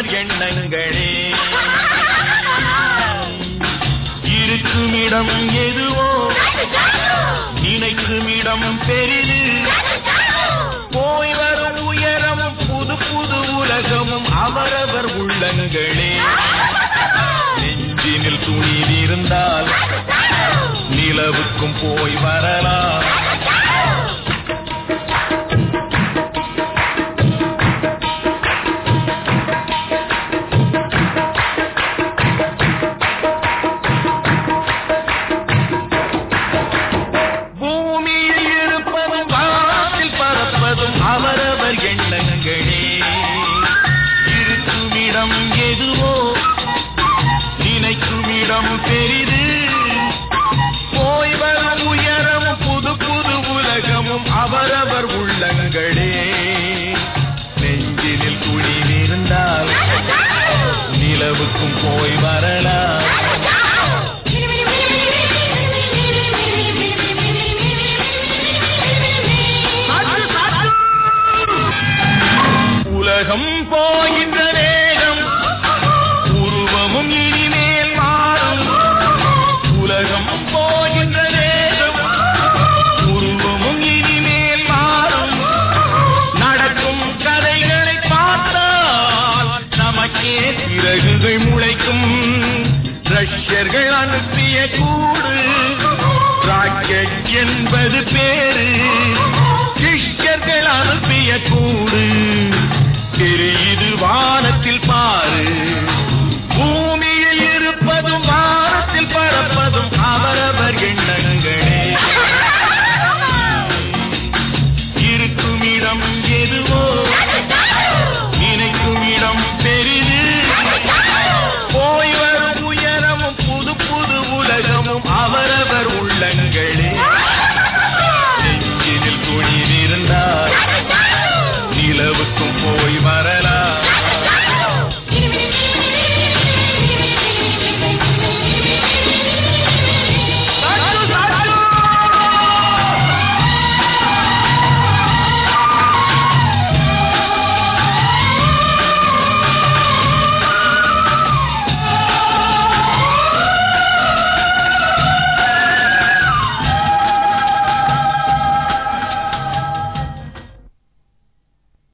அவரவர் எண்ணங்களே. இருக்குமிடம் எதுவோ நினைக்கும் இடம் பெரிது. போய் வரும் உயரமும் புது புது உலகமும் அவரவர் உள்ளங்களே. நெஞ்சினில் துணிவு இருந்தால் நிலவுக்கும் போய் வரலாம். பூமியில் இருப்பதும் வானத்தில் பறப்பதும் அவரவர் எண்ணங்களே. இருக்குமிடம் எதுவோ நினைக்கும் இடம் பெரிது. போய் வரும் உயரமும் புது புது உலகமும் அவரவர் உள்ளங்களே. நெஞ்சினில் துணிவு இருந்தால் நிலவுக்கும் போய் வரலாம்.